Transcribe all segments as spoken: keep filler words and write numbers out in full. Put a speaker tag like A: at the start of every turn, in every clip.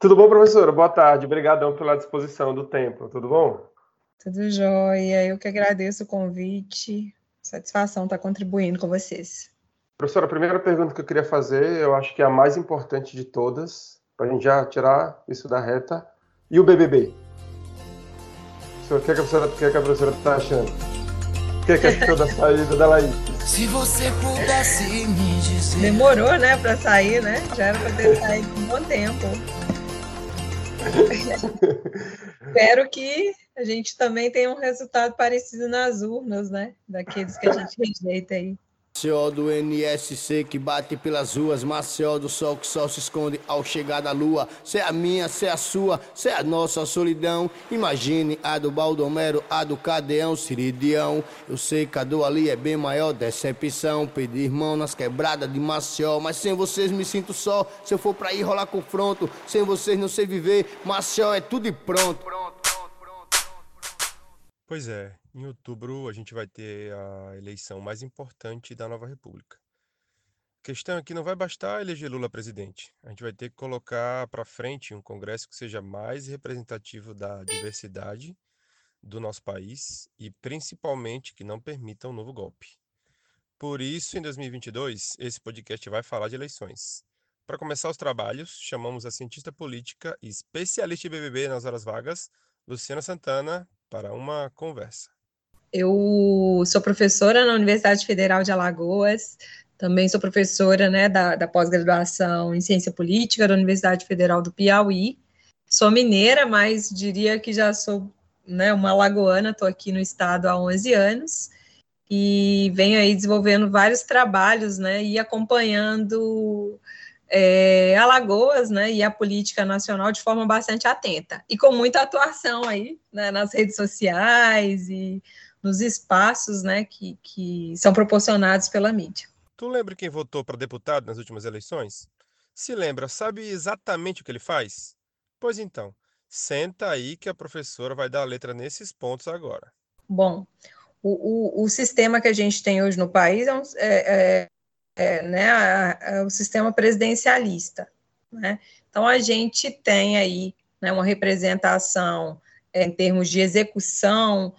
A: Tudo bom, professora? Boa tarde. Obrigadão pela disposição do tempo. Tudo bom?
B: Tudo jóia. Eu que agradeço o convite. Satisfação estar contribuindo com vocês.
A: Professora, a primeira pergunta que eu queria fazer, eu acho que é a mais importante de todas, para a gente já tirar isso da reta. E o B B B? O que, é que a professora, o que, é que a professora está achando? O que, é que achou da saída da Laís?
C: Se você pudesse me dizer...
B: Demorou, né, para sair, né? Já era para ter saído um bom tempo. Espero que a gente também tenha um resultado parecido nas urnas, né? Daqueles que a gente rejeita aí.
C: Maceió do N S C que bate pelas ruas, Maceió do sol que só se esconde ao chegar da lua. Cê é a minha, cê é a sua, cê é a nossa solidão. Imagine a do Baldomero, a do Cadeão, Ciridião. Eu sei que a do ali é bem maior, decepção. Pedir mão nas quebradas de Maceió, mas sem vocês me sinto só. Se eu for pra ir rolar confronto, sem vocês não sei viver. Maceió é tudo e pronto.
D: Pois é, em outubro a gente vai ter a eleição mais importante da nova república. A questão é que não vai bastar eleger Lula presidente. A gente vai ter que colocar para frente um Congresso que seja mais representativo da diversidade do nosso país e principalmente que não permita um novo golpe. Por isso, em dois mil e vinte e dois, esse podcast vai falar de eleições. Para começar os trabalhos, chamamos a cientista política e especialista em B B B nas horas vagas, Luciana Santana, para uma conversa.
B: Eu sou professora na Universidade Federal de Alagoas, também sou professora, né, da, da pós-graduação em Ciência Política da Universidade Federal do Piauí. Sou mineira, mas diria que já sou, né, uma alagoana, estou aqui no estado há onze anos e venho aí desenvolvendo vários trabalhos, né, e acompanhando É, Alagoas, né, e a política nacional de forma bastante atenta, e com muita atuação aí, né, nas redes sociais e nos espaços, né, que, que são proporcionados pela mídia.
D: Tu lembra quem votou para deputado nas últimas eleições? Se lembra, sabe exatamente o que ele faz? Pois então, senta aí que a professora vai dar a letra nesses pontos agora.
B: Bom, o, o, o sistema que a gente tem hoje no país é, um, é, é É, né, a, a, o sistema presidencialista, né? Então a gente tem aí, né, uma representação é, em termos de execução,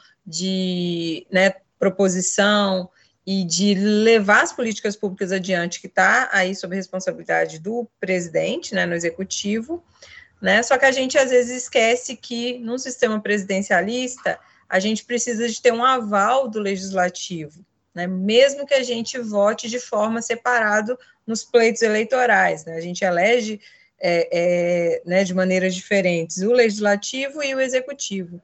B: de, né, proposição e de levar as políticas públicas adiante, que está aí sob a responsabilidade do presidente, né, no executivo, né? Só que a gente às vezes esquece que no sistema presidencialista a gente precisa de ter um aval do legislativo, né, mesmo que a gente vote de forma separada nos pleitos eleitorais, né, a gente elege é, é, né, de maneiras diferentes o legislativo e o executivo.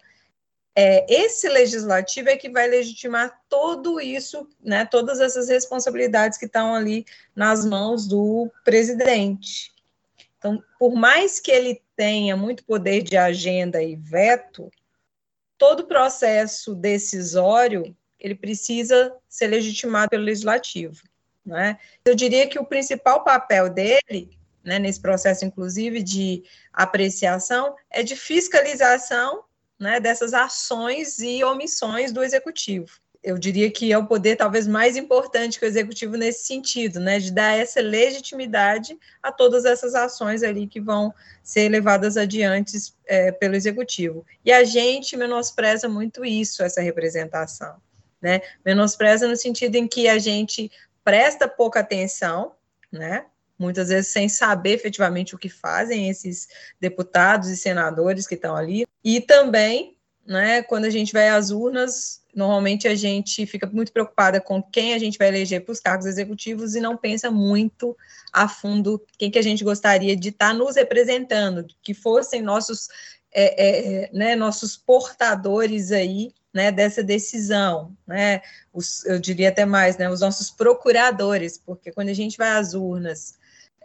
B: É, esse legislativo é que vai legitimar tudo isso, né, todas essas responsabilidades que estão ali nas mãos do presidente. Então, por mais que ele tenha muito poder de agenda e veto, todo o processo decisório ele precisa ser legitimado pelo legislativo, né? Eu diria que o principal papel dele, né, nesse processo, inclusive, de apreciação, é de fiscalização, né, dessas ações e omissões do executivo. Eu diria que é o poder talvez mais importante que o executivo nesse sentido, né, de dar essa legitimidade a todas essas ações ali que vão ser levadas adiante é, pelo executivo. E a gente menospreza muito isso, essa representação. Né, menospreza no sentido em que a gente presta pouca atenção, né, muitas vezes sem saber efetivamente o que fazem esses deputados e senadores que estão ali, e também, né, quando a gente vai às urnas, normalmente a gente fica muito preocupada com quem a gente vai eleger para os cargos executivos e não pensa muito a fundo quem que a gente gostaria de estar nos representando, que fossem nossos, é, é, né, nossos portadores aí, né, dessa decisão, né, os, eu diria até mais, né, os nossos procuradores, porque quando a gente vai às urnas,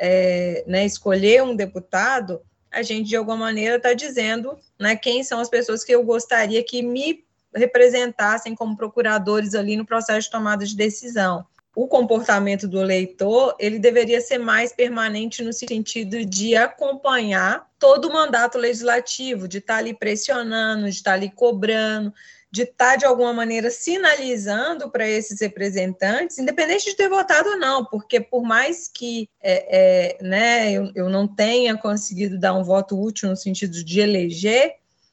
B: é, né, escolher um deputado, a gente de alguma maneira está dizendo, né, quem são as pessoas que eu gostaria que me representassem como procuradores ali no processo de tomada de decisão. O comportamento do eleitor, ele deveria ser mais permanente no sentido de acompanhar todo o mandato legislativo, de estar ali pressionando, de estar ali cobrando, de estar, de alguma maneira, sinalizando para esses representantes, independente de ter votado ou não, porque por mais que é, é, né, eu, eu não tenha conseguido dar um voto útil no sentido de eleger,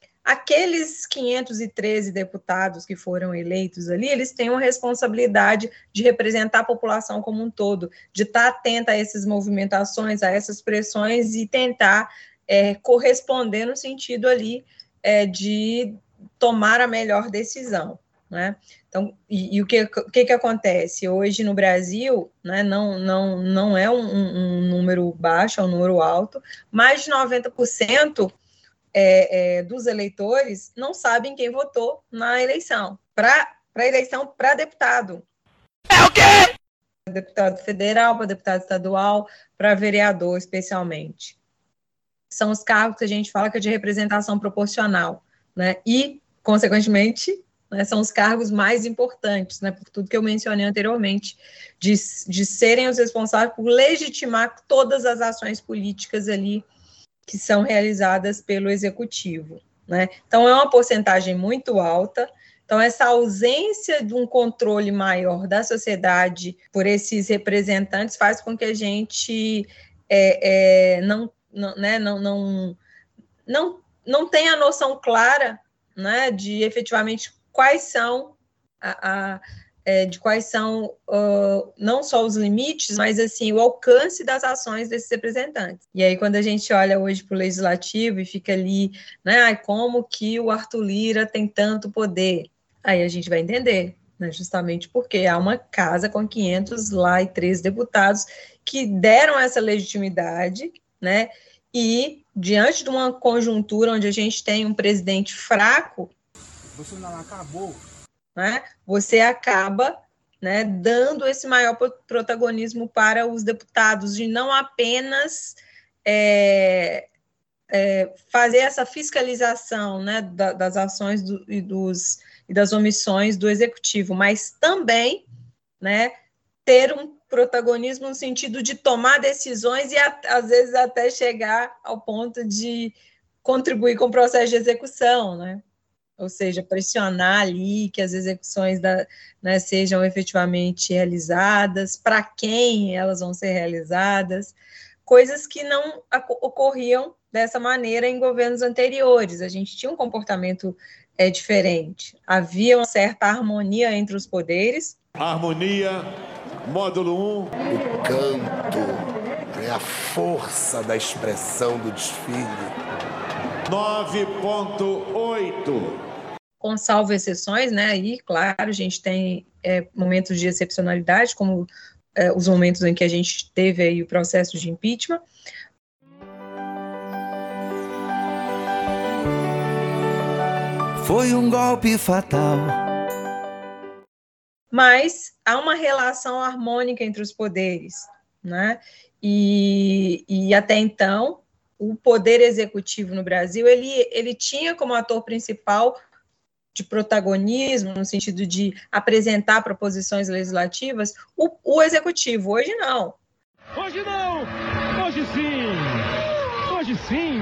B: aqueles quinhentos e treze deputados que foram eleitos ali, eles têm uma responsabilidade de representar a população como um todo, de estar atenta a essas movimentações, a essas pressões e tentar é, corresponder no sentido ali é, de tomar a melhor decisão, né? Então, e, e o, que, o que que acontece? Hoje no Brasil, né, não, não, não é um, um número baixo, é um número alto, mais de noventa por cento É, é, dos eleitores não sabem quem votou na eleição, para a eleição para deputado.
C: É o quê?
B: Para deputado federal, para deputado estadual, para vereador, especialmente. São os cargos que a gente fala que é de representação proporcional, né? E, consequentemente, né, são os cargos mais importantes, né, por tudo que eu mencionei anteriormente, de, de serem os responsáveis por legitimar todas as ações políticas ali que são realizadas pelo executivo, né? Então, é uma porcentagem muito alta. Então, essa ausência de um controle maior da sociedade por esses representantes faz com que a gente é, é, não, não, né, não, não, não, não tenha a noção clara, né, de efetivamente quais são a, a É, de quais são uh, não só os limites, mas assim, o alcance das ações desses representantes. E aí, quando a gente olha hoje para o legislativo e fica ali, né, como que o Arthur Lira tem tanto poder? Aí a gente vai entender, né, justamente porque há uma casa com quinhentos lá e três deputados que deram essa legitimidade, né, e diante de uma conjuntura onde a gente tem um presidente fraco,
E: você não acabou.
B: Né, você acaba, né, dando esse maior protagonismo para os deputados, de não apenas é, é, fazer essa fiscalização, né, da, das ações do, e, dos, e das omissões do executivo, mas também, né, ter um protagonismo no sentido de tomar decisões e, a, às vezes, até chegar ao ponto de contribuir com o processo de execução, né? Ou seja, pressionar ali que as execuções da, né, sejam efetivamente realizadas, para quem elas vão ser realizadas, coisas que não ocorriam dessa maneira em governos anteriores. A gente tinha um comportamento é, diferente, havia uma certa harmonia entre os poderes.
F: Harmonia, módulo um.
C: O canto é a força da expressão do desfile.
F: nove ponto oito.
B: Com salvo exceções, né? Aí, claro, a gente tem é, momentos de excepcionalidade, como é, os momentos em que a gente teve aí o processo de impeachment.
G: Foi um golpe fatal.
B: Mas há uma relação harmônica entre os poderes, né? E, e até então, o poder executivo no Brasil, ele, ele tinha como ator principal de protagonismo, no sentido de apresentar proposições legislativas, o, o executivo. Hoje não.
E: Hoje não! Hoje sim! Hoje sim!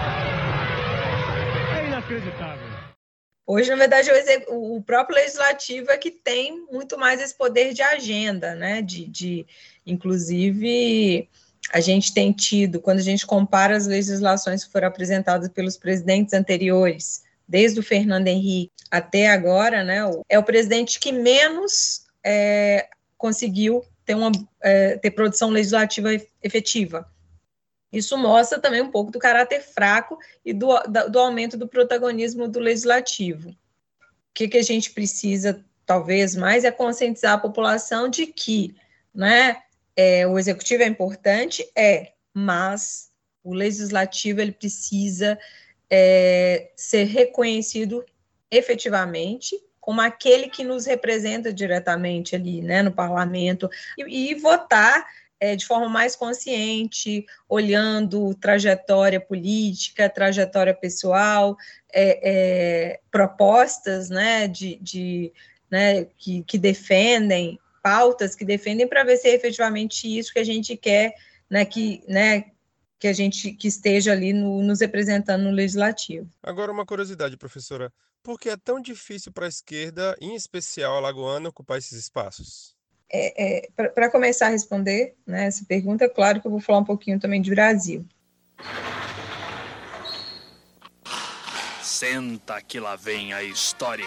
E: É inacreditável.
B: Hoje, na verdade, o, o próprio legislativo é que tem muito mais esse poder de agenda, né? De, de, inclusive, a gente tem tido, quando a gente compara as legislações que foram apresentadas pelos presidentes anteriores, desde o Fernando Henrique até agora, né, é o presidente que menos é, conseguiu ter, uma, é, ter produção legislativa efetiva. Isso mostra também um pouco do caráter fraco e do, do aumento do protagonismo do legislativo. O que, que a gente precisa, talvez, mais é conscientizar a população de que, né, é, o executivo é importante, é, mas o legislativo ele precisa é, ser reconhecido efetivamente como aquele que nos representa diretamente ali, né, no parlamento, e, e votar é, de forma mais consciente, olhando trajetória política, trajetória pessoal, é, é, propostas, né, de, de, né, que, que defendem, pautas que defendem, para ver se é efetivamente isso que a gente quer, né, que, né, que a gente que esteja ali no, nos representando no legislativo.
D: Agora, uma curiosidade, professora. Por que é tão difícil para a esquerda, em especial a alagoana, ocupar esses espaços?
B: É, é, para começar a responder, né, essa pergunta, é claro que eu vou falar um pouquinho também de Brasil.
G: Senta que lá vem a história.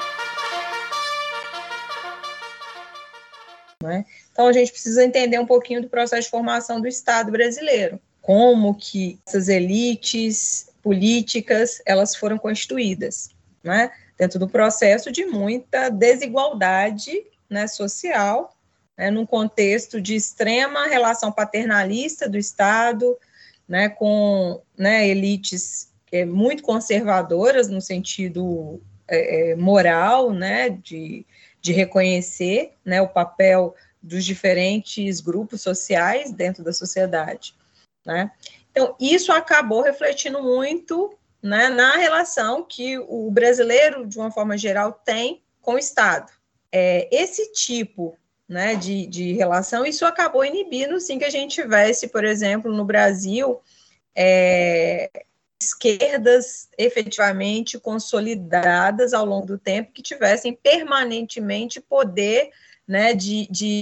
B: Né? Então, a gente precisa entender um pouquinho do processo de formação do Estado brasileiro. Como que essas elites políticas, elas foram constituídas, né? Dentro do processo de muita desigualdade, né, social, né, num contexto de extrema relação paternalista do Estado, né, com, né, elites é, muito conservadoras no sentido é, moral, né, de, de reconhecer, né, o papel dos diferentes grupos sociais dentro da sociedade, né? Então, isso acabou refletindo muito, né, na relação que o brasileiro, de uma forma geral, tem com o Estado. É, esse tipo, né, de, de relação, isso acabou inibindo, sim, que a gente tivesse, por exemplo, no Brasil, é, esquerdas efetivamente consolidadas ao longo do tempo, que tivessem permanentemente poder, né, de, de,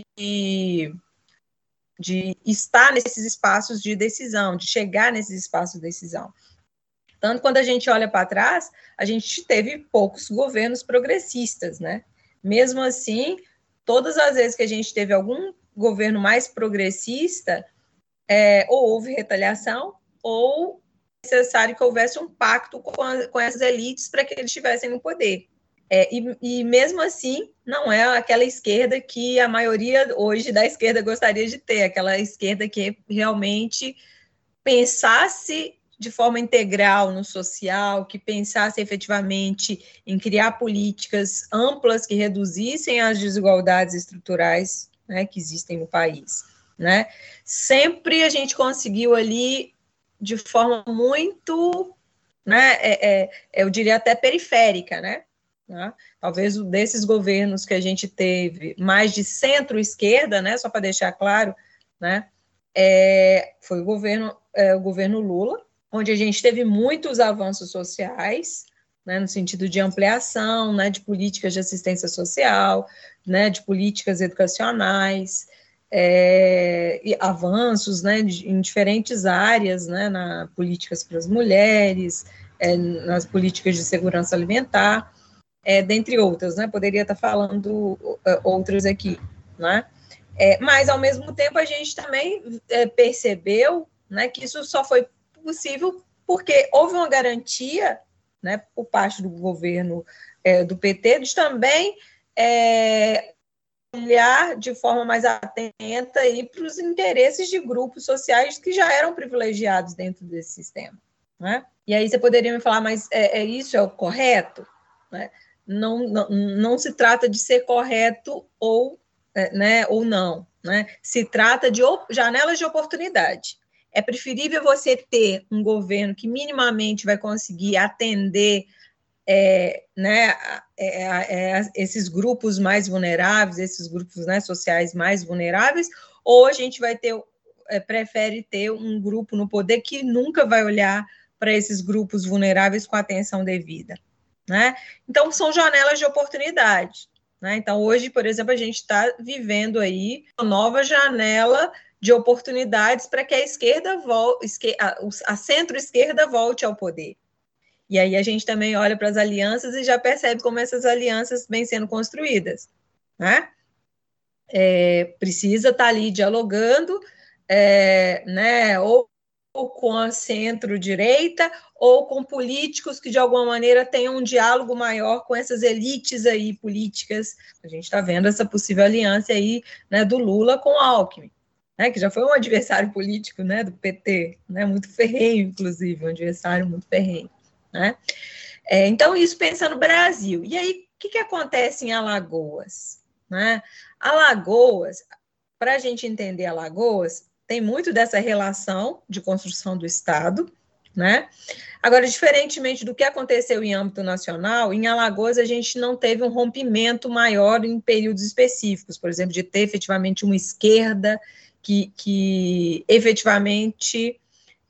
B: de estar nesses espaços de decisão, de chegar nesses espaços de decisão. Tanto quando a gente olha para trás, a gente teve poucos governos progressistas, né? Mesmo assim, todas as vezes que a gente teve algum governo mais progressista, é, ou houve retaliação, ou necessário que houvesse um pacto com, a, com essas elites para que eles estivessem no poder. É, e, e mesmo assim, não é aquela esquerda que a maioria hoje da esquerda gostaria de ter, aquela esquerda que realmente pensasse de forma integral no social, que pensasse efetivamente em criar políticas amplas que reduzissem as desigualdades estruturais, né, que existem no país, né? Sempre a gente conseguiu ali, de forma muito, né, é, é, eu diria até periférica, né? Né? Talvez desses governos que a gente teve mais de centro-esquerda, né, só para deixar claro, né, é, foi o governo, é, o governo Lula, onde a gente teve muitos avanços sociais, né, no sentido de ampliação, né, de políticas de assistência social, né, de políticas educacionais, é, e avanços, né, de, em diferentes áreas, né, na políticas para as mulheres, é, nas políticas de segurança alimentar, É, dentre outras, né? Poderia estar falando uh, outras aqui, né? É, mas, ao mesmo tempo, a gente também é, percebeu, né, que isso só foi possível porque houve uma garantia, né, por parte do governo é, do P T, de também é, olhar de forma mais atenta para os interesses de grupos sociais que já eram privilegiados dentro desse sistema, né? E aí você poderia me falar, mas é, é isso é o correto? Né? Não, não, não se trata de ser correto ou, né, ou não, né? Se trata de janelas de oportunidade. É preferível você ter um governo que minimamente vai conseguir atender é, né, é, é, esses grupos mais vulneráveis, esses grupos, né, sociais mais vulneráveis, ou a gente vai ter, é, prefere ter um grupo no poder que nunca vai olhar para esses grupos vulneráveis com atenção devida. Né? Então, são janelas de oportunidade. Né? Então, hoje, por exemplo, a gente está vivendo aí uma nova janela de oportunidades para que a esquerda volte, a centro-esquerda volte ao poder. E aí a gente também olha para as alianças e já percebe como essas alianças vêm sendo construídas. Né? É, precisa estar ali dialogando, é, né, ou ou com a centro-direita, ou com políticos que, de alguma maneira, tenham um diálogo maior com essas elites aí políticas. A gente está vendo essa possível aliança aí, né, do Lula com o Alckmin, né, que já foi um adversário político, né, do P T, né, muito ferrenho, inclusive, um adversário muito ferrenho. Né? É, então, isso pensa no Brasil. E aí, o que, que acontece em Alagoas? Né? Alagoas, para a gente entender Alagoas, tem muito dessa relação de construção do Estado, né? Agora, diferentemente do que aconteceu em âmbito nacional, em Alagoas a gente não teve um rompimento maior em períodos específicos, por exemplo, de ter efetivamente uma esquerda que, que efetivamente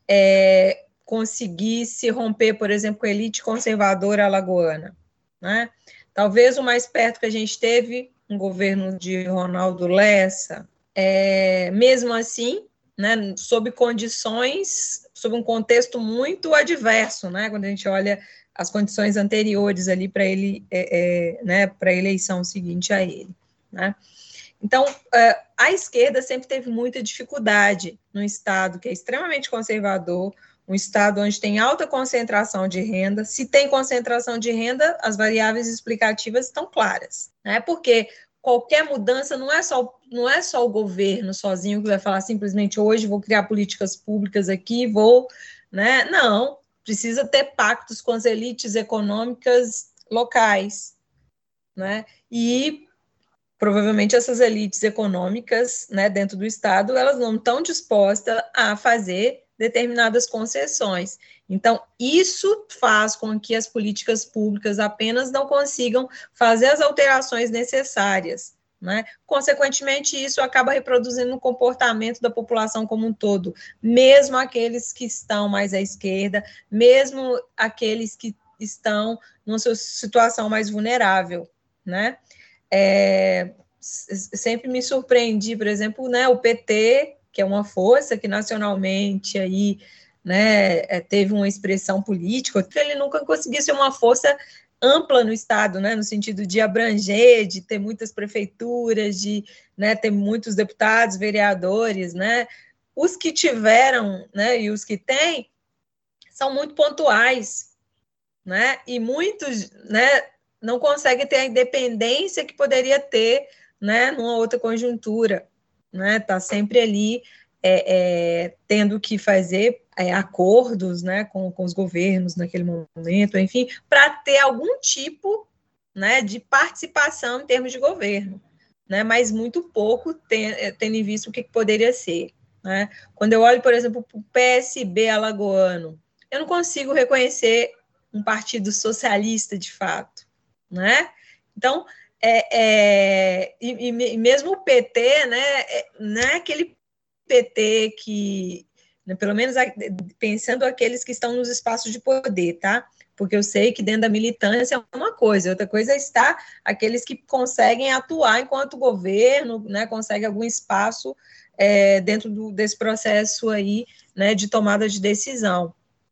B: é, conseguisse romper, por exemplo, com a elite conservadora alagoana, né? Talvez o mais perto que a gente teve, um governo de Ronaldo Lessa, é, mesmo assim, né, sob condições, sob um contexto muito adverso, né, quando a gente olha as condições anteriores ali para ele, é, é, né, para a eleição seguinte a ele, né? Então, a esquerda sempre teve muita dificuldade no estado que é extremamente conservador, um estado onde tem alta concentração de renda. Se tem concentração de renda, as variáveis explicativas estão claras, né? Porque qualquer mudança não é só, não é só o governo sozinho que vai falar simplesmente hoje vou criar políticas públicas aqui, vou, né? Não, precisa ter pactos com as elites econômicas locais, né? E provavelmente essas elites econômicas, né, dentro do Estado, elas não estão dispostas a fazer determinadas concessões. Então, isso faz com que as políticas públicas apenas não consigam fazer as alterações necessárias, né? Consequentemente, isso acaba reproduzindo o comportamento da população como um todo, mesmo aqueles que estão mais à esquerda, mesmo aqueles que estão numa situação mais vulnerável, né? É, sempre me surpreendi, por exemplo, né, o P T, que é uma força que nacionalmente aí, né, teve uma expressão política, que ele nunca conseguiu ser uma força ampla no Estado, né, no sentido de abranger, de ter muitas prefeituras, de, né, ter muitos deputados, vereadores, né, os que tiveram, né, e os que têm, são muito pontuais, né, e muitos, né, não consegue ter a independência que poderia ter, né, numa outra conjuntura, né, tá sempre ali é, é, tendo que fazer é, acordos, né, com, com os governos naquele momento, enfim, para ter algum tipo, né, de participação em termos de governo, né, mas muito pouco tem, tendo em vista o que poderia ser, né. Quando eu olho, por exemplo, para o P S B alagoano, eu não consigo reconhecer um partido socialista de fato, né? Então, é, é, e, e mesmo o P T, né, é, não é aquele P T que, né, pelo menos pensando aqueles que estão nos espaços de poder, tá? Porque eu sei que dentro da militância é uma coisa, outra coisa é estar aqueles que conseguem atuar enquanto governo, né, conseguem algum espaço é, dentro do, desse processo aí, né, de tomada de decisão.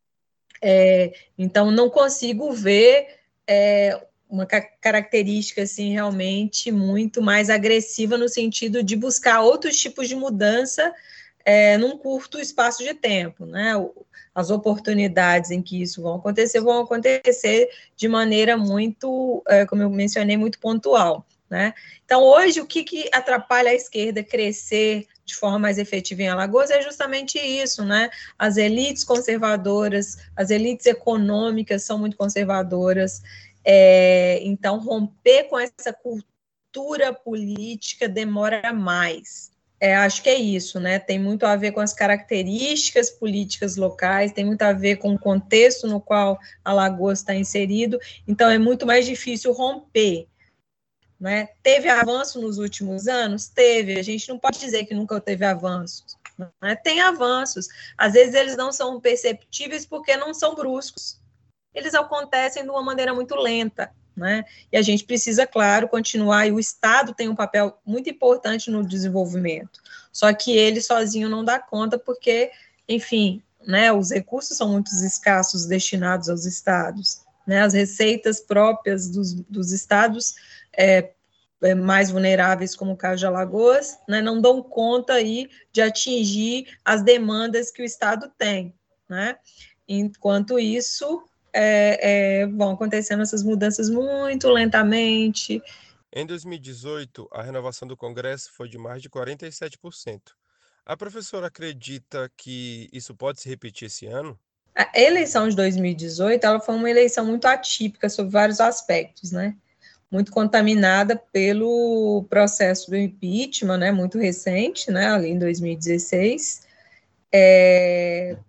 B: É, então, não consigo ver é, uma característica, assim, realmente muito mais agressiva no sentido de buscar outros tipos de mudança é, num curto espaço de tempo, né? As oportunidades em que isso vão acontecer, vão acontecer de maneira muito, é, como eu mencionei, muito pontual, né? Então, hoje, o que, que atrapalha a esquerda crescer de forma mais efetiva em Alagoas é justamente isso, né? As elites conservadoras, as elites econômicas são muito conservadoras, é, então romper com essa cultura política demora mais. É, acho que é isso, né? Tem muito a ver com as características políticas locais, tem muito a ver com o contexto no qual Alagoas está inserido, então é muito mais difícil romper. Né? Teve avanço nos últimos anos? Teve, a gente não pode dizer que nunca teve avanços, né? Tem avanços, às vezes eles não são perceptíveis porque não são bruscos, eles acontecem de uma maneira muito lenta, né? E a gente precisa, claro, continuar, e o Estado tem um papel muito importante no desenvolvimento, só que ele sozinho não dá conta porque, enfim, né, os recursos são muito escassos destinados aos estados, né? As receitas próprias dos, dos estados É, é, mais vulneráveis, como o caso de Alagoas, né, não dão conta aí de atingir as demandas que o Estado tem, né? Enquanto isso, é, é, vão acontecendo essas mudanças muito lentamente.
D: Em dois mil e dezoito, a renovação do Congresso foi de mais de quarenta e sete por cento. A professora acredita que isso pode se repetir esse ano?
B: A eleição de dois mil e dezoito, ela foi uma eleição muito atípica sobre vários aspectos, né? Muito contaminada pelo processo do impeachment, né, muito recente, né, ali em dois mil e dezesseis, é,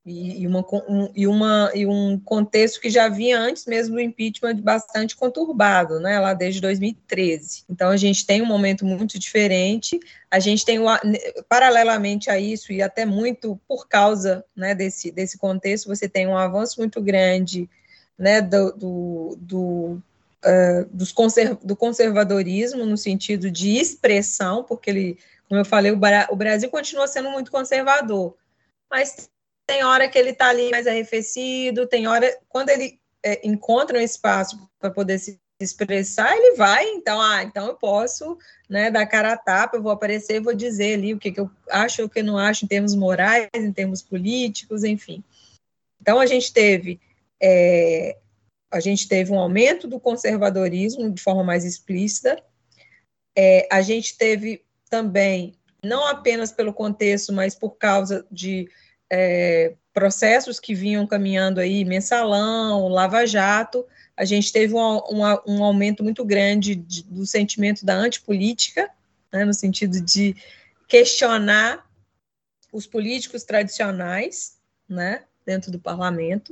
B: e, e, uma, um, e, uma, e um contexto que já vinha antes mesmo do impeachment bastante conturbado, né, lá desde dois mil e treze. Então, a gente tem um momento muito diferente, a gente tem, paralelamente a isso, e até muito por causa, né, desse, desse contexto, você tem um avanço muito grande, né, do, do, do Uh, dos conserv do conservadorismo no sentido de expressão, porque ele, como eu falei, o, Bra o Brasil continua sendo muito conservador, mas tem hora que ele está ali mais arrefecido, tem hora, quando ele é, encontra um espaço para poder se expressar, ele vai, então, ah, então eu posso, né, dar cara a tapa, eu vou aparecer, vou dizer ali o que, que eu acho ou o que eu não acho em termos morais, em termos políticos, enfim. Então, a gente teve... É, a gente teve um aumento do conservadorismo de forma mais explícita, é, a gente teve também, não apenas pelo contexto, mas por causa de é, processos que vinham caminhando aí, Mensalão, Lava Jato, a gente teve um, um, um aumento muito grande de, do sentimento da antipolítica, né, no sentido de questionar os políticos tradicionais, né, dentro do parlamento,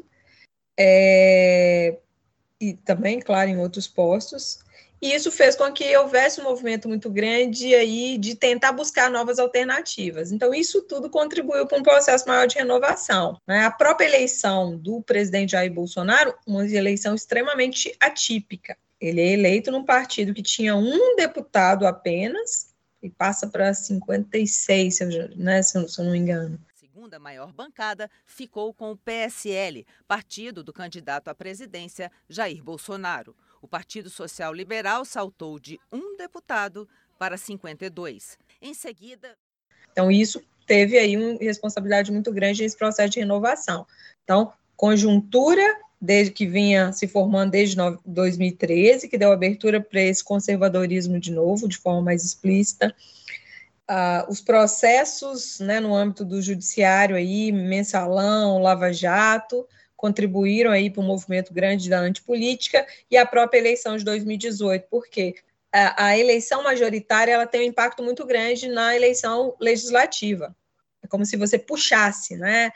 B: é, e também, claro, em outros postos, e isso fez com que houvesse um movimento muito grande aí de tentar buscar novas alternativas. Então, isso tudo contribuiu para um processo maior de renovação, né? A própria eleição do presidente Jair Bolsonaro, uma eleição extremamente atípica. Ele é eleito num partido que tinha um deputado apenas, e passa para cinquenta e seis, se eu, né, se eu, se eu não me engano.
H: A segunda maior bancada ficou com o P S L, partido do candidato à presidência Jair Bolsonaro. O Partido Social Liberal saltou de um deputado para cinquenta e dois. Em seguida...
B: Então, isso teve aí uma responsabilidade muito grande nesse processo de renovação. Então, conjuntura desde que vinha se formando desde dois mil e treze, que deu abertura para esse conservadorismo de novo, de forma mais explícita. Uh, os processos, né, no âmbito do judiciário, aí, Mensalão, Lava Jato, contribuíram aí para um movimento grande da antipolítica, e a própria eleição de dois mil e dezoito, porque a, a eleição majoritária ela tem um impacto muito grande na eleição legislativa. É como se você puxasse, né,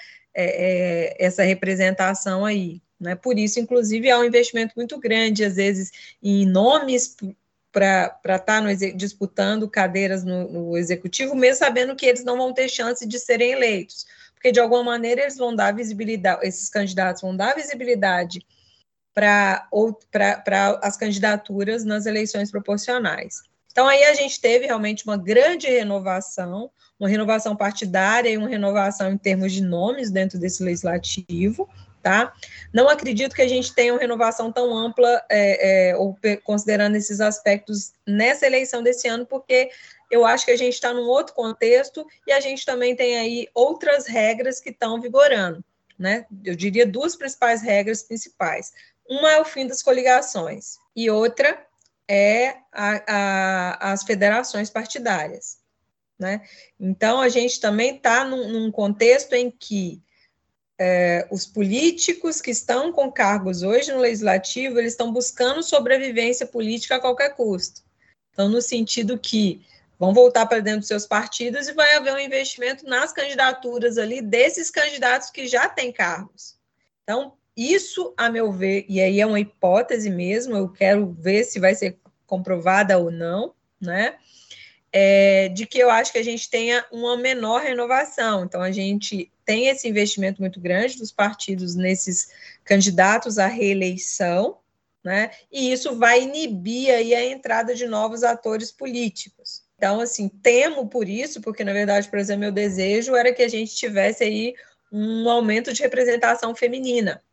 B: é, é, essa representação aí. Né? Por isso, inclusive, há um investimento muito grande, às vezes, em nomes para estar tá disputando cadeiras no, no executivo, mesmo sabendo que eles não vão ter chance de serem eleitos, porque de alguma maneira eles vão dar visibilidade, esses candidatos vão dar visibilidade para as candidaturas nas eleições proporcionais. Então aí a gente teve realmente uma grande renovação, uma renovação partidária e uma renovação em termos de nomes dentro desse legislativo. Tá? Não acredito que a gente tenha uma renovação tão ampla, é, é, ou considerando esses aspectos nessa eleição desse ano, porque eu acho que a gente está num outro contexto e a gente também tem aí outras regras que estão vigorando, né? Eu diria duas principais regras principais. Uma é o fim das coligações e outra é a, a, as federações partidárias, né? Então, a gente também está num, num contexto em que É, os políticos que estão com cargos hoje no legislativo, eles estão buscando sobrevivência política a qualquer custo. Então, no sentido que vão voltar para dentro dos seus partidos e vai haver um investimento nas candidaturas ali desses candidatos que já têm cargos. Então, isso, a meu ver, e aí é uma hipótese mesmo, eu quero ver se vai ser comprovada ou não, né? É, de que eu acho que a gente tenha uma menor renovação. Então, a gente tem esse investimento muito grande dos partidos nesses candidatos à reeleição, né? E isso vai inibir aí a entrada de novos atores políticos. Então, assim, temo por isso, porque, na verdade, por exemplo, meu desejo era que a gente tivesse aí um aumento de representação feminina.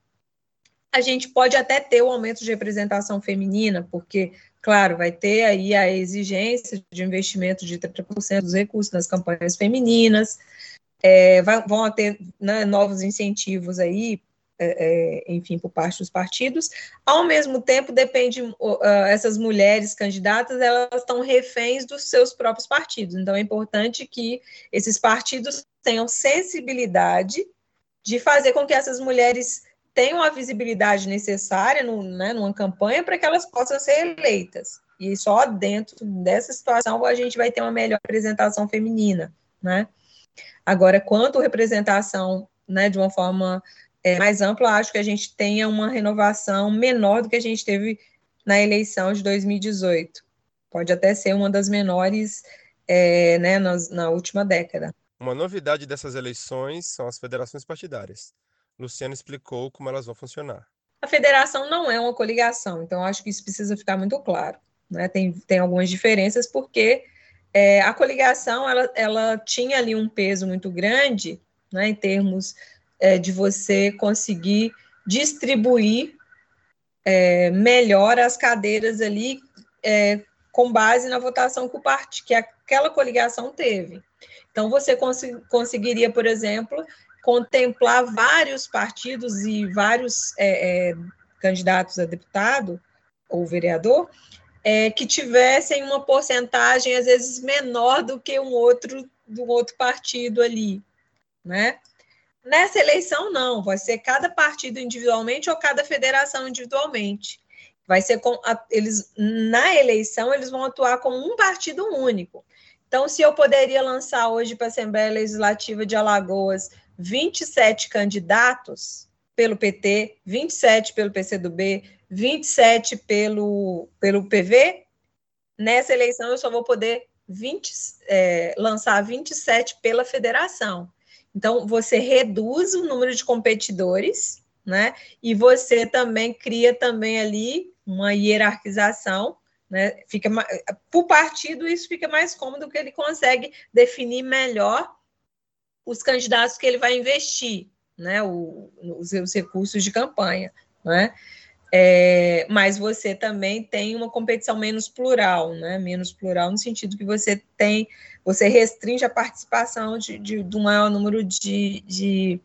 B: A gente pode até ter um aumento de representação feminina, porque, claro, vai ter aí a exigência de investimento de trinta por cento dos recursos nas campanhas femininas, é, vai, vão ter, né, novos incentivos aí, é, é, enfim, por parte dos partidos. Ao mesmo tempo, depende, uh, essas mulheres candidatas, elas estão reféns dos seus próprios partidos, então é importante que esses partidos tenham sensibilidade de fazer com que essas mulheres tenham a visibilidade necessária no, né, numa campanha para que elas possam ser eleitas. E só dentro dessa situação a gente vai ter uma melhor representação feminina, né? Agora, quanto à representação né, de uma forma é, mais ampla, acho que a gente tenha uma renovação menor do que a gente teve na eleição de dois mil e dezoito. Pode até ser uma das menores é, né, nas, na última década.
D: Uma novidade dessas eleições são as federações partidárias. Luciano explicou como elas vão funcionar.
B: A federação não é uma coligação, então acho que isso precisa ficar muito claro, né? Tem, tem algumas diferenças, porque é, a coligação ela, ela tinha ali um peso muito grande, né, em termos é, de você conseguir distribuir é, melhor as cadeiras ali é, com base na votação que, o part... que aquela coligação teve. Então, você cons... conseguiria, por exemplo, contemplar vários partidos e vários é, é, candidatos a deputado ou vereador é, que tivessem uma porcentagem, às vezes, menor do que um outro, do outro partido ali, né? Nessa eleição, não, vai ser cada partido individualmente ou cada federação individualmente. Vai ser com a, eles, na eleição, eles vão atuar como um partido único. Então, se eu poderia lançar hoje para a Assembleia Legislativa de Alagoas vinte e sete candidatos pelo P T, vinte e sete pelo P C do B, vinte e sete pelo, pelo P V, nessa eleição eu só vou poder vinte, é, lançar vinte e sete pela federação. Então, você reduz o número de competidores, né? E você também cria também ali uma hierarquização, né? Fica, para o partido, isso fica mais cômodo, porque ele consegue definir melhor os candidatos que ele vai investir, né, o, os seus recursos de campanha, né? É, mas você também tem uma competição menos plural, né? Menos plural no sentido que você tem, você restringe a participação de, de, de um maior número de, de,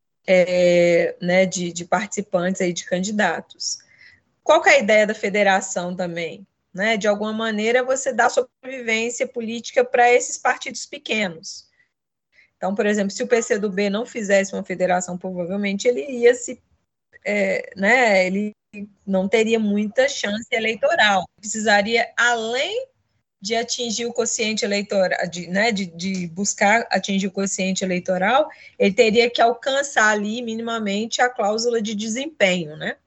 B: é, né, de, de participantes aí, de candidatos. Qual que é a ideia da federação também? Né? De alguma maneira, você dá sobrevivência política para esses partidos pequenos. Então, por exemplo, se o P C do B não fizesse uma federação, provavelmente ele ia se, é, né, ele não teria muita chance eleitoral. Precisaria, além de atingir o quociente eleitoral, de, né, de, de buscar atingir o quociente eleitoral, ele teria que alcançar ali minimamente a cláusula de desempenho, né?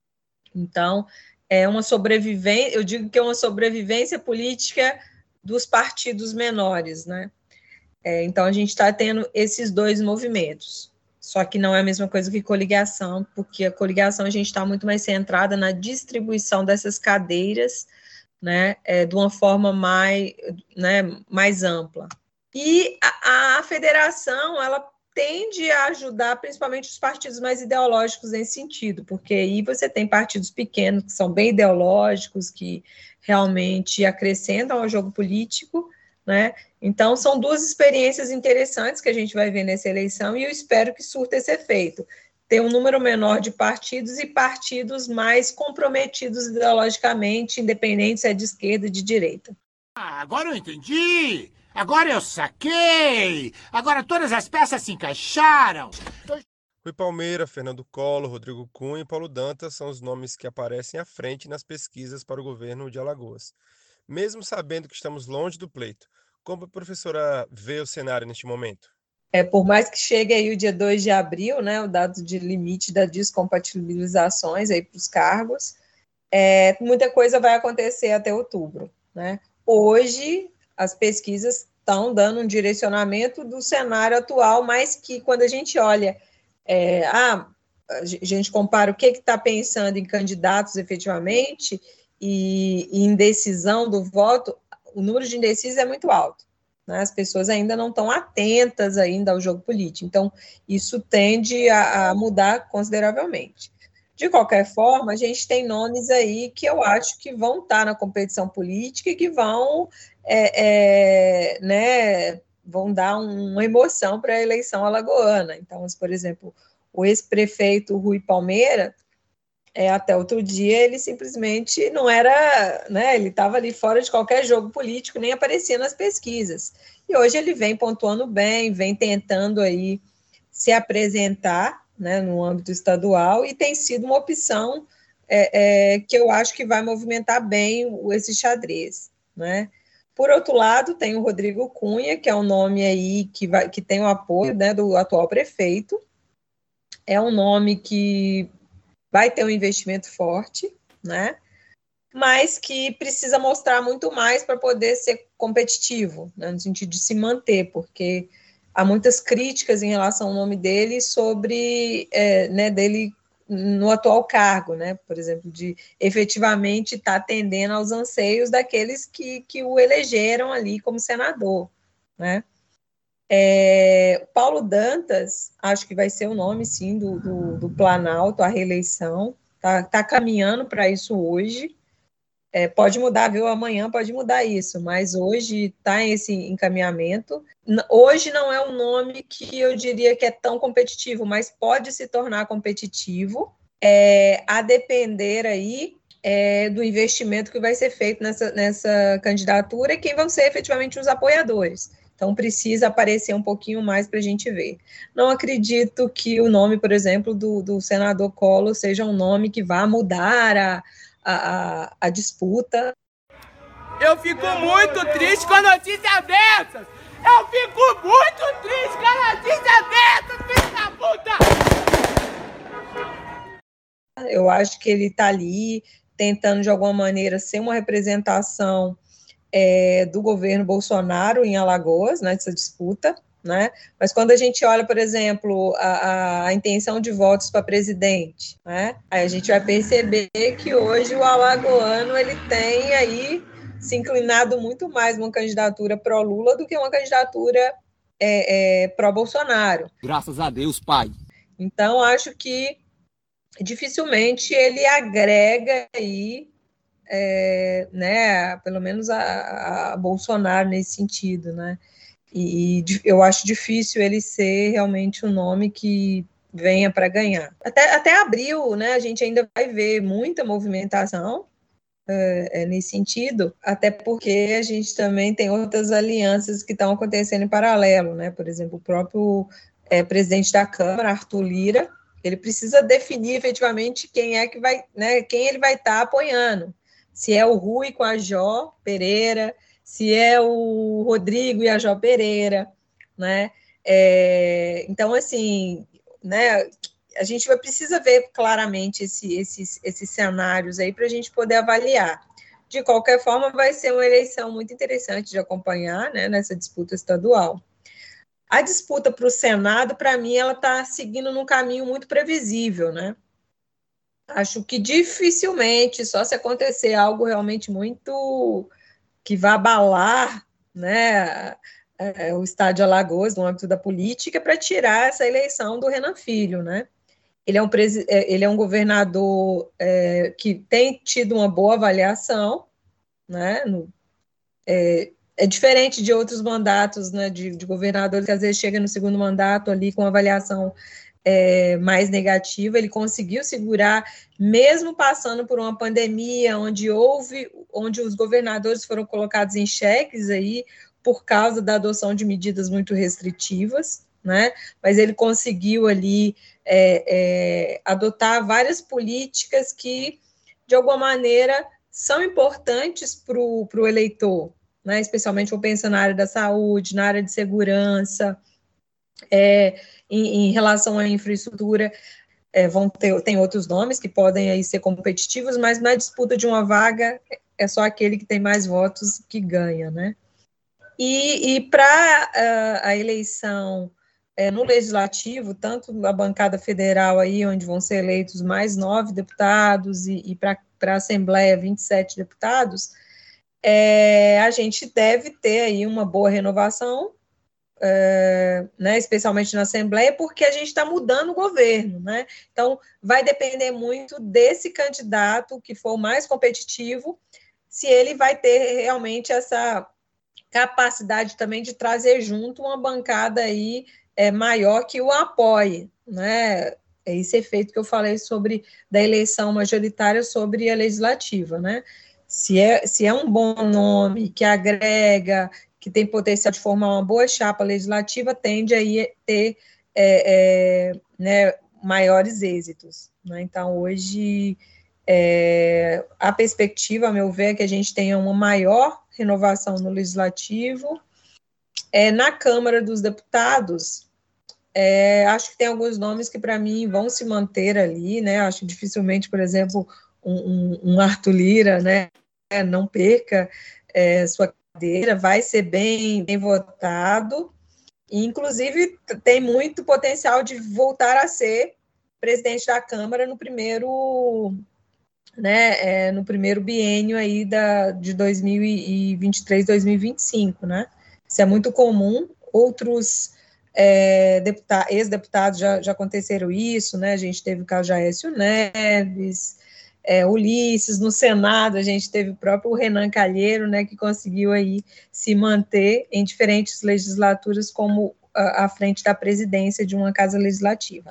B: Então, é uma sobrevivência, eu digo que é uma sobrevivência política dos partidos menores, né? É, então, a gente está tendo esses dois movimentos, só que não é a mesma coisa que coligação, porque a coligação a gente está muito mais centrada na distribuição dessas cadeiras, né, é, de uma forma mais, né, mais ampla. E a, a federação, ela tende a ajudar principalmente os partidos mais ideológicos nesse sentido, porque aí você tem partidos pequenos que são bem ideológicos, que realmente acrescentam ao jogo político, né? Então, são duas experiências interessantes que a gente vai ver nessa eleição e eu espero que surta esse efeito. Ter um número menor de partidos e partidos mais comprometidos ideologicamente, independente se é de esquerda ou de direita.
I: Ah, agora eu entendi! Agora eu saquei! Agora todas as peças se encaixaram!
D: Rui Palmeira, Fernando Collor, Rodrigo Cunha e Paulo Dantas são os nomes que aparecem à frente nas pesquisas para o governo de Alagoas. Mesmo sabendo que estamos longe do pleito, como a professora vê o cenário neste momento?
B: É, por mais que chegue aí o dia dois de abril, né, o dado de limite das descompatibilizações aí para os cargos, é, muita coisa vai acontecer até outubro, né? Hoje, as pesquisas estão dando um direcionamento do cenário atual, mas que quando a gente olha, é, ah, a gente compara o que está pensando em candidatos efetivamente e, e indecisão do voto, o número de indecisos é muito alto, né? As pessoas ainda não estão atentas ainda ao jogo político, então isso tende a, a mudar consideravelmente. De qualquer forma, a gente tem nomes aí que eu acho que vão estar na competição política e que vão, é, é, né, vão dar uma emoção para a eleição alagoana. Então, por exemplo, o ex-prefeito Rui Palmeira, é, até outro dia, ele simplesmente não era, né, ele estava ali fora de qualquer jogo político, nem aparecia nas pesquisas. E hoje ele vem pontuando bem, vem tentando aí se apresentar, né, no âmbito estadual, e tem sido uma opção é, é, que eu acho que vai movimentar bem esse xadrez, né? Por outro lado, tem o Rodrigo Cunha, que é um nome aí que, vai, que tem o apoio, né, do atual prefeito, é um nome que vai ter um investimento forte, né? Mas que precisa mostrar muito mais para poder ser competitivo, né? No sentido de se manter, porque há muitas críticas em relação ao nome dele sobre, é, né, dele no atual cargo, né? Por exemplo, de efetivamente estar atendendo aos anseios daqueles que, que o elegeram ali como senador, né? É, Paulo Dantas, acho que vai ser o nome, sim, do, do, do Planalto, a reeleição, tá, tá caminhando para isso hoje, é, pode mudar, viu, amanhã pode mudar isso, mas hoje está esse encaminhamento. Hoje não é um nome que eu diria que é tão competitivo, mas pode se tornar competitivo, é, a depender aí é, do investimento que vai ser feito nessa, nessa candidatura e quem vão ser efetivamente os apoiadores. Então, precisa aparecer um pouquinho mais para a gente ver. Não acredito que o nome, por exemplo, do, do senador Collor seja um nome que vá mudar a, a, a disputa.
J: Eu fico muito triste com a notícia dessas! Eu fico muito triste com a notícia dessas, filho da puta!
B: Eu acho que ele está ali tentando, de alguma maneira, ser uma representação É, do governo Bolsonaro em Alagoas, nessa disputa, né? Mas quando a gente olha, por exemplo, a, a intenção de votos para presidente, né? Aí a gente vai perceber que hoje o alagoano ele tem aí se inclinado muito mais uma candidatura pró-Lula do que uma candidatura é, é, pró-Bolsonaro.
J: Graças a Deus, pai.
B: Então, acho que dificilmente ele agrega aí É, né, pelo menos a, a Bolsonaro nesse sentido, né, e, e eu acho difícil ele ser realmente um nome que venha para ganhar. Até, até abril, né, a gente ainda vai ver muita movimentação é, é, nesse sentido, até porque a gente também tem outras alianças que estão acontecendo em paralelo, né, por exemplo, o próprio é, presidente da Câmara, Arthur Lira, ele precisa definir efetivamente quem é que vai, né, quem ele vai estar tá apoiando. Se é o Rui com a Jó Pereira, se é o Rodrigo e a Jó Pereira, né? É, então, assim, né, a gente vai precisa ver claramente esse, esses, esses cenários aí para a gente poder avaliar. De qualquer forma, vai ser uma eleição muito interessante de acompanhar, né, nessa disputa estadual. A disputa para o Senado, para mim, ela está seguindo num caminho muito previsível, né? Acho que dificilmente, só se acontecer algo realmente muito que vá abalar, né, é, o estado de Alagoas, no âmbito da política, para tirar essa eleição do Renan Filho, né? Ele é um, ele é um governador é, que tem tido uma boa avaliação, né? No, é, é diferente de outros mandatos, né, de, de governadores que às vezes chega no segundo mandato ali com avaliação É, mais negativa. Ele conseguiu segurar, mesmo passando por uma pandemia, onde houve, onde os governadores foram colocados em xeques aí, por causa da adoção de medidas muito restritivas, né? Mas ele conseguiu ali é, é, adotar várias políticas que, de alguma maneira, são importantes para o eleitor, né? Especialmente eu penso na área da saúde, na área de segurança, é, em, em relação à infraestrutura, é, vão ter, tem outros nomes que podem aí ser competitivos, mas na disputa de uma vaga é só aquele que tem mais votos que ganha, né? E, e para uh, a eleição é, no Legislativo, tanto a bancada federal aí, onde vão ser eleitos mais nove deputados, e, e para a Assembleia vinte e sete deputados, é, a gente deve ter aí uma boa renovação, É, né, especialmente na Assembleia, porque a gente está mudando o governo, né? Então, vai depender muito desse candidato que for mais competitivo, se ele vai ter realmente essa capacidade também de trazer junto uma bancada aí é, maior que o apoie, né? É esse efeito que eu falei sobre da eleição majoritária sobre a legislativa, né? Se é, se é um bom nome que agrega, que tem potencial de formar uma boa chapa legislativa, tende a ter é, é, né, maiores êxitos, né? Então, hoje, é, a perspectiva, a meu ver, é que a gente tenha uma maior renovação no legislativo. É, na Câmara dos Deputados, É, acho que tem alguns nomes que, para mim, vão se manter ali, né? Acho que dificilmente, por exemplo, um, um, um Arthur Lira, né? Não perca é, sua cadeira, vai ser bem, bem votado, e, inclusive, tem muito potencial de voltar a ser presidente da Câmara no primeiro, né, é, no primeiro biênio aí da, de dois mil e vinte e três, dois mil e vinte e cinco, né? Isso é muito comum. Outros é, deputa- ex-deputados já, já aconteceram isso, né? A gente teve o caso de Aécio Neves, é, Ulisses, no Senado a gente teve o próprio Renan Calheiro, né, que conseguiu aí se manter em diferentes legislaturas como à frente da presidência de uma casa legislativa.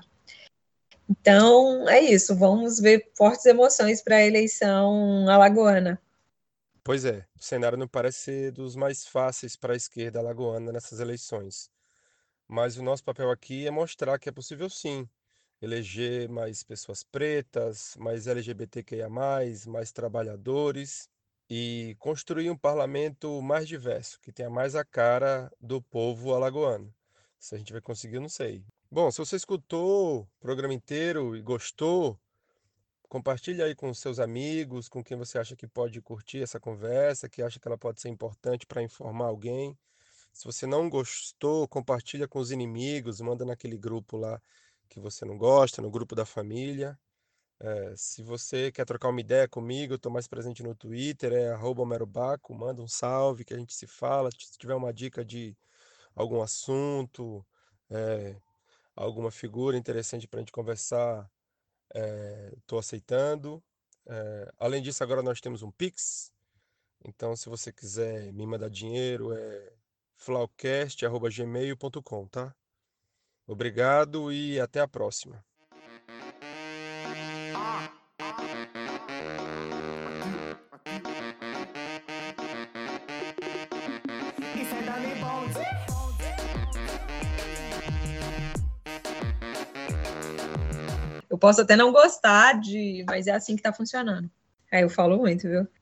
B: Então, é isso, vamos ver fortes emoções para a eleição alagoana.
D: Pois é, o cenário não parece ser dos mais fáceis para a esquerda alagoana nessas eleições. Mas o nosso papel aqui é mostrar que é possível sim eleger mais pessoas pretas, mais L G B T Q I A mais, mais trabalhadores e construir um parlamento mais diverso, que tenha mais a cara do povo alagoano. Se a gente vai conseguir, eu não sei. Bom, se você escutou o programa inteiro e gostou, compartilha aí com seus amigos, com quem você acha que pode curtir essa conversa, que acha que ela pode ser importante para informar alguém. Se você não gostou, compartilha com os inimigos, manda naquele grupo lá que você não gosta, no grupo da família. É, se você quer trocar uma ideia comigo, eu estou mais presente no Twitter, é arroba Homero Baco, manda um salve que a gente se fala. Se tiver uma dica de algum assunto, é, alguma figura interessante para a gente conversar, estou aceitando. É, além disso, agora nós temos um Pix. Então, se você quiser me mandar dinheiro, é flaucast arroba gmail ponto com, tá? Obrigado e até a próxima.
B: Eu posso até não gostar de, mas é assim que tá funcionando. Aí eu falo muito, viu?